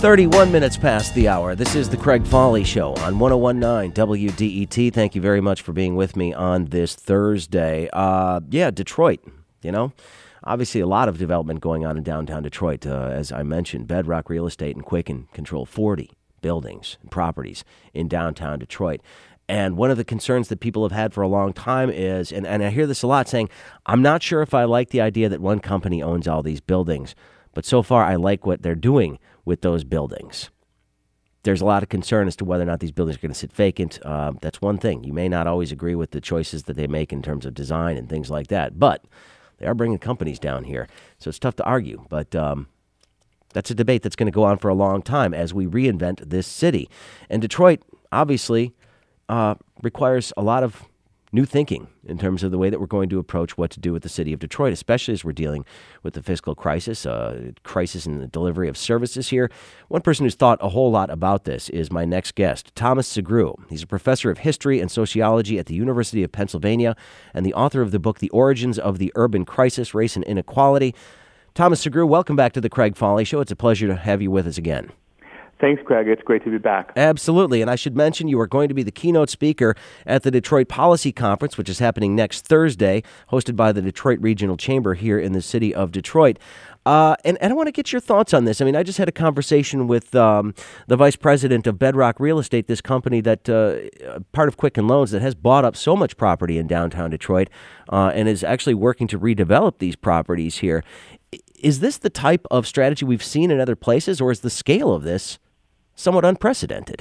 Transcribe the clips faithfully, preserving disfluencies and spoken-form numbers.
thirty-one minutes past the hour. This is the Craig Foley Show on one oh one point nine W D E T. Thank you very much for being with me on this Thursday. Uh, yeah, Detroit, you know. Obviously, a lot of development going on in downtown Detroit. Uh, as I mentioned, Bedrock Real Estate and Quicken control forty buildings and properties in downtown Detroit. And one of the concerns that people have had for a long time is, and, and I hear this a lot, saying, I'm not sure if I like the idea that one company owns all these buildings, but so far I like what they're doing with those buildings. There's a lot of concern as to whether or not these buildings are going to sit vacant. Uh, that's one thing. You may not always agree with the choices that they make in terms of design and things like that, but they are bringing companies down here, so it's tough to argue. But um, that's a debate that's going to go on for a long time as we reinvent this city. And Detroit, obviously, uh, requires a lot of new thinking in terms of the way that we're going to approach what to do with the city of Detroit, especially as we're dealing with the fiscal crisis, uh, crisis in the delivery of services here. One person who's thought a whole lot about this is my next guest, Thomas Sugrue. He's a professor of history and sociology at the University of Pennsylvania and the author of the book, The Origins of the Urban Crisis, Race and Inequality. Thomas Sugrue, welcome back to the Craig Foley Show. It's a pleasure to have you with us again. Thanks, Craig. It's great to be back. Absolutely. And I should mention you are going to be the keynote speaker at the Detroit Policy Conference, which is happening next Thursday, hosted by the Detroit Regional Chamber here in the city of Detroit. Uh, and, and I want to get your thoughts on this. I mean, I just had a conversation with um, the vice president of Bedrock Real Estate, this company that, uh, part of Quicken Loans, that has bought up so much property in downtown Detroit uh, and is actually working to redevelop these properties here. Is this the type of strategy we've seen in other places, or is the scale of this somewhat unprecedented?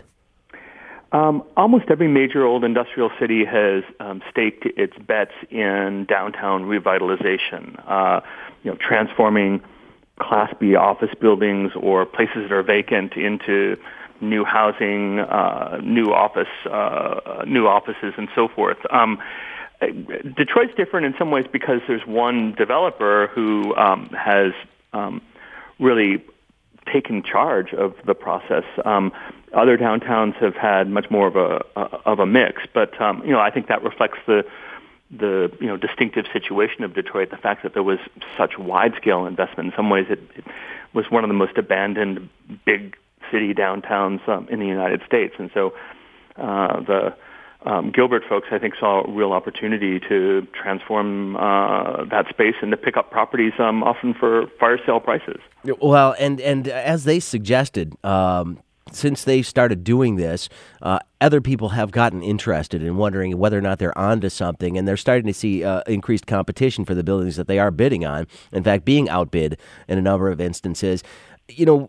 Um, almost every major old industrial city has um, staked its bets in downtown revitalization, uh, you know, transforming Class B office buildings or places that are vacant into new housing, uh, new office, uh, new offices, and so forth. Um, Detroit's different in some ways because there's one developer who um, has um, really taken charge of the process. Um, other downtowns have had much more of a uh, of a mix, but um, you know, I think that reflects the the you know distinctive situation of Detroit. The fact that there was such wide scale investment. In some ways, it, it was one of the most abandoned big city downtowns um, in the United States, and so uh, the Um, Gilbert folks, I think, saw a real opportunity to transform uh, that space and to pick up properties um, often for fire sale prices. Well, and, and as they suggested, um, since they started doing this, uh, other people have gotten interested in wondering whether or not they're onto something, and they're starting to see uh, increased competition for the buildings that they are bidding on. In fact, being outbid in a number of instances. You know,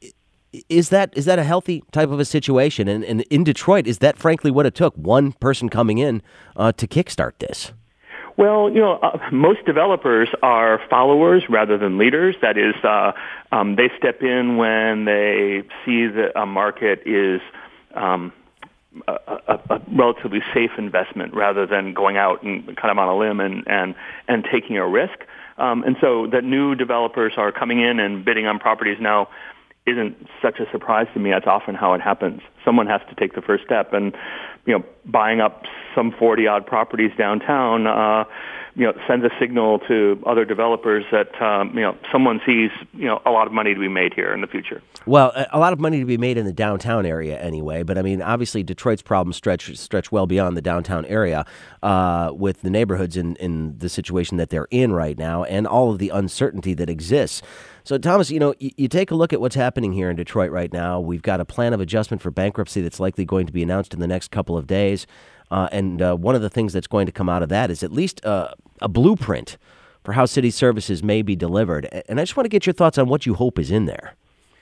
Is that is that a healthy type of a situation? And, and in Detroit, is that frankly what it took, one person coming in uh, to kickstart this? Well, you know, uh, most developers are followers rather than leaders. That is, uh, um, they step in when they see that a market is um, a, a, a relatively safe investment rather than going out and kind of on a limb and, and, and taking a risk. Um, and so that new developers are coming in and bidding on properties now isn't such a surprise to me. That's often how it happens. Someone has to take the first step, and you know, buying up some forty odd properties downtown, uh, you know, sends a signal to other developers that um, you know someone sees you know a lot of money to be made here in the future. Well, a lot of money to be made in the downtown area anyway. But I mean, obviously, Detroit's problems stretch stretch well beyond the downtown area, uh, with the neighborhoods in in the situation that they're in right now, and all of the uncertainty that exists. So, Thomas, you know, you, you take a look at what's happening here in Detroit right now. We've got a plan of adjustment for bankruptcy that's likely going to be announced in the next couple of days. Uh, and uh, one of the things that's going to come out of that is at least uh, a blueprint for how city services may be delivered. And I just want to get your thoughts on what you hope is in there.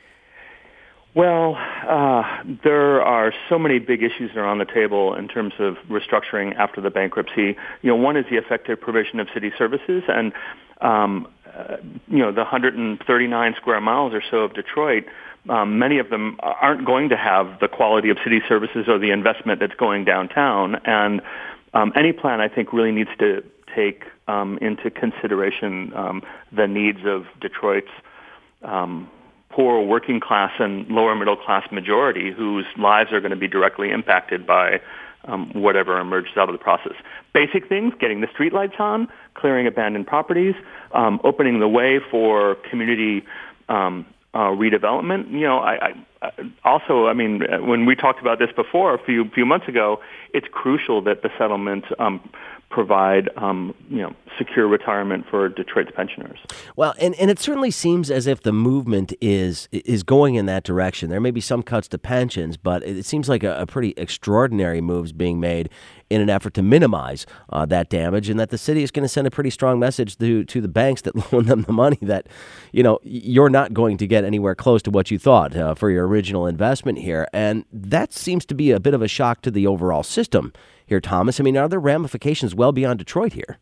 Well, uh, there are so many big issues that are on the table in terms of restructuring after the bankruptcy. You know, one is the effective provision of city services, and um, uh, you know, the one hundred thirty-nine square miles or so of Detroit. Um, many of them aren't going to have the quality of city services or the investment that's going downtown, and um, any plan, I think, really needs to take um, into consideration um, the needs of Detroit's um, poor working class and lower middle class majority whose lives are going to be directly impacted by um, whatever emerges out of the process. Basic things, getting the streetlights on, clearing abandoned properties, um, opening the way for community um, uh, redevelopment. You know, I, I also, I mean, when we talked about this before a few few months ago, it's crucial that the settlement um, provide, um, you know, secure retirement for Detroit's pensioners. Well, and, and it certainly seems as if the movement is is going in that direction. There may be some cuts to pensions, but it seems like a, a pretty extraordinary moves being made in an effort to minimize uh, that damage, and that the city is going to send a pretty strong message to to the banks that loan them the money that, you know, you're not going to get anywhere close to what you thought uh, for your original investment here. And that seems to be a bit of a shock to the overall system here, Thomas. I mean, are there ramifications well beyond Detroit here?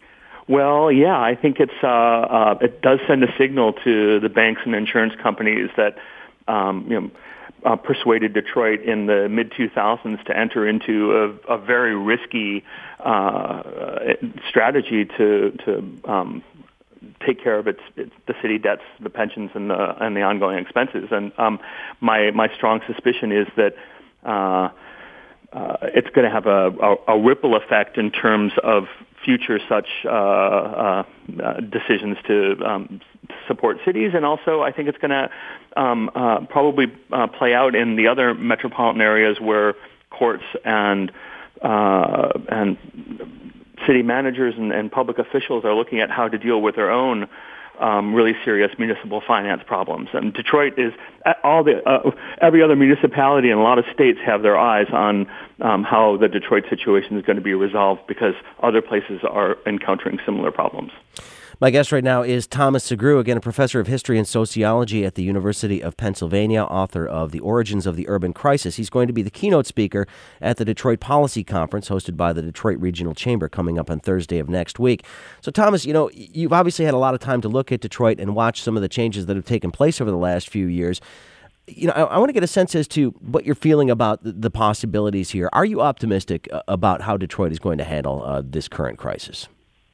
Well, yeah, I think it's uh, uh, it does send a signal to the banks and insurance companies that um, you know uh, persuaded Detroit in the mid two thousands to enter into a, a very risky uh, strategy to to um, take care of its, its the city debts, the pensions, and the and the ongoing expenses. And um, my my strong suspicion is that. Uh, Uh, it's going to have a, a, a ripple effect in terms of future such uh, uh, uh, decisions to um, support cities, and also I think it's going to um, uh, probably uh, play out in the other metropolitan areas where courts and uh, and city managers and, and public officials are looking at how to deal with their own Um, really serious municipal finance problems. And Detroit is all the uh, every other municipality and a lot of states have their eyes on um, how the Detroit situation is going to be resolved because other places are encountering similar problems. My guest right now is Thomas Sugrue, again, a professor of history and sociology at the University of Pennsylvania, author of The Origins of the Urban Crisis. He's going to be the keynote speaker at the Detroit Policy Conference hosted by the Detroit Regional Chamber coming up on Thursday of next week. So, Thomas, you know, you've obviously had a lot of time to look at Detroit and watch some of the changes that have taken place over the last few years. You know, I, I want to get a sense as to what you're feeling about the, the possibilities here. Are you optimistic uh, about how Detroit is going to handle uh, this current crisis?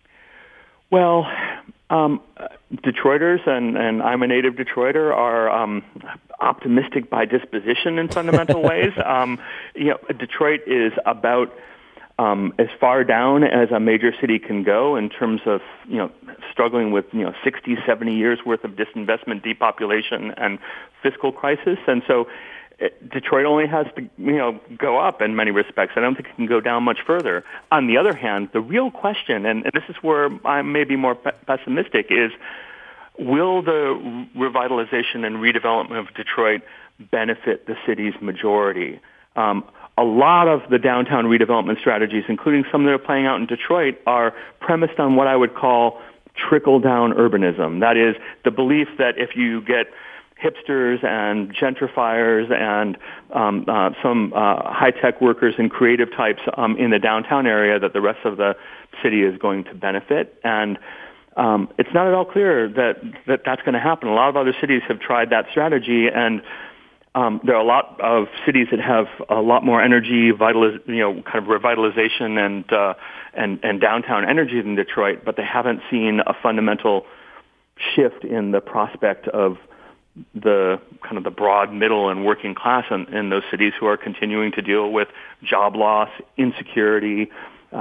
Well, um, Detroiters, and, and I'm a native Detroiter, are um, optimistic by disposition in fundamental ways. Um, you know, Detroit is about um, as far down as a major city can go in terms of, you know, struggling with, you know, sixty, seventy years worth of disinvestment, depopulation, and fiscal crisis. And so Detroit only has to, you know, go up in many respects. I don't think it can go down much further. On the other hand, the real question, and, and this is where I'm maybe more pe- pessimistic, is will the revitalization and redevelopment of Detroit benefit the city's majority? Um, a lot of the downtown redevelopment strategies, including some that are playing out in Detroit, are premised on what I would call trickle-down urbanism. That is, the belief that if you get hipsters and gentrifiers and um, uh, some uh, high-tech workers and creative types um, in the downtown area, that the rest of the city is going to benefit. And um, it's not at all clear that, that that's going to happen. A lot of other cities have tried that strategy, and um, there are a lot of cities that have a lot more energy, vitaliz- you know, kind of revitalization and, uh, and and downtown energy than Detroit, but they haven't seen a fundamental shift in the prospect of the kind of the broad middle and working class in, in those cities who are continuing to deal with job loss, insecurity,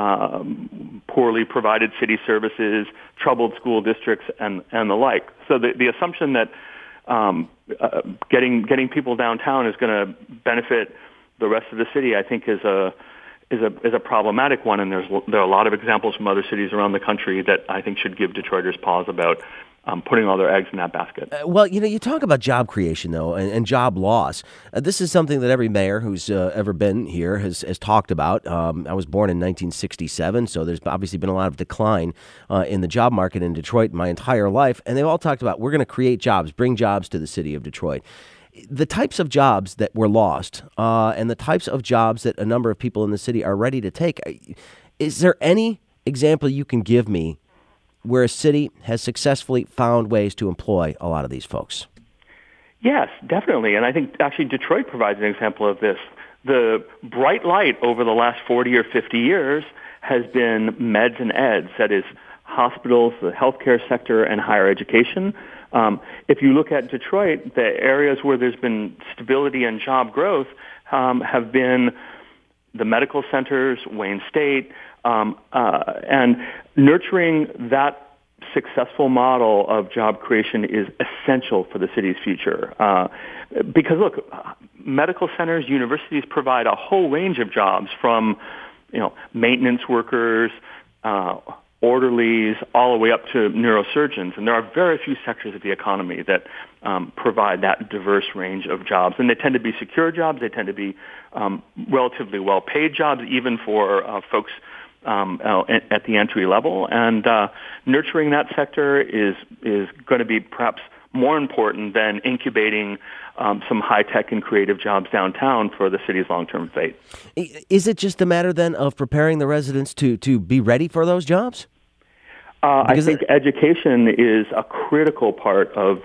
um, poorly provided city services, troubled school districts, and, and the like. So the, the assumption that um, uh, getting getting people downtown is going to benefit the rest of the city, I think, is a is a is a problematic one. And there's there are a lot of examples from other cities around the country that I think should give Detroiters pause about Um, putting all their eggs in that basket. Uh, well, you know, you talk about job creation, though, and, and job loss. Uh, this is something that every mayor who's uh, ever been here has, has talked about. Um, I was born in nineteen sixty-seven, so there's obviously been a lot of decline uh, in the job market in Detroit my entire life, and they've all talked about we're going to create jobs, bring jobs to the city of Detroit. The types of jobs that were lost uh, and the types of jobs that a number of people in the city are ready to take, is there any example you can give me where a city has successfully found ways to employ a lot of these folks? Yes, definitely. And I think actually Detroit provides an example of this. The bright light over the last forty or fifty years has been meds and eds, that is, hospitals, the healthcare sector, and higher education. Um, if you look at Detroit, the areas where there's been stability and job growth um, have been the medical centers, Wayne State, Um, uh, and nurturing that successful model of job creation is essential for the city's future. Uh, because look, medical centers, universities provide a whole range of jobs, from, you know, maintenance workers, uh, orderlies, all the way up to neurosurgeons. And there are very few sectors of the economy that um, provide that diverse range of jobs. And they tend to be secure jobs. They tend to be um, relatively well-paid jobs, even for uh, folks um, uh, at the entry level. And uh, nurturing that sector is is going to be perhaps more important than incubating um, some high-tech and creative jobs downtown for the city's long-term fate. Is it just a matter then of preparing the residents to, to be ready for those jobs? Uh, I think it, education is a critical part of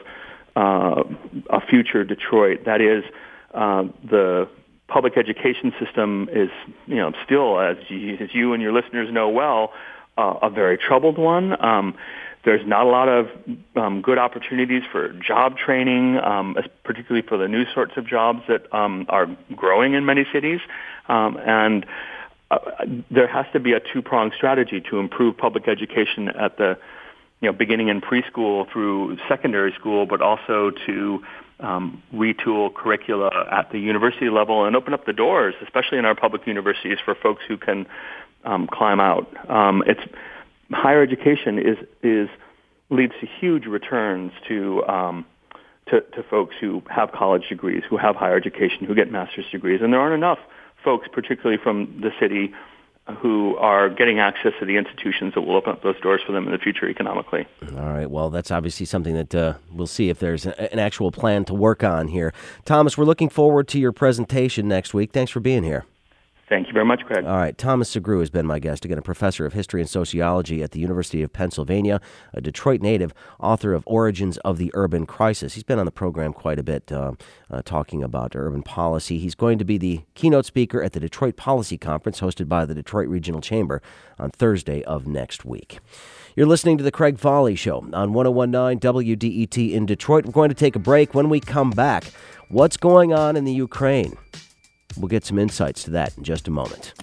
uh, a future Detroit. That is, uh, the public education system is, you know, still, as you, as you and your listeners know well, uh, a very troubled one. Um, There's not a lot of um, good opportunities for job training, um, particularly for the new sorts of jobs that um, are growing in many cities. Um, and uh, there has to be a two-pronged strategy to improve public education at the, you know, beginning in preschool through secondary school, but also to um, retool curricula at the university level and open up the doors, especially in our public universities, for folks who can um, climb out. Um, it's Higher education is is leads to huge returns to, um, to to folks who have college degrees, who have higher education, who get master's degrees, and there aren't enough folks, particularly from the city, who are getting access to the institutions that will open up those doors for them in the future economically. All right. Well, that's obviously something that uh, we'll see if there's a, an actual plan to work on here. Thomas, we're looking forward to your presentation next week. Thanks for being here. Thank you very much, Craig. All right. Thomas Sugrue has been my guest, again, a professor of history and sociology at the University of Pennsylvania, a Detroit native, author of Origins of the Urban Crisis. He's been on the program quite a bit, uh, uh, talking about urban policy. He's going to be the keynote speaker at the Detroit Policy Conference hosted by the Detroit Regional Chamber on Thursday of next week. You're listening to The Craig Foley Show on one oh one point nine W D E T in Detroit. We're going to take a break. When we come back, what's going on in the Ukraine? We'll get some insights to that in just a moment.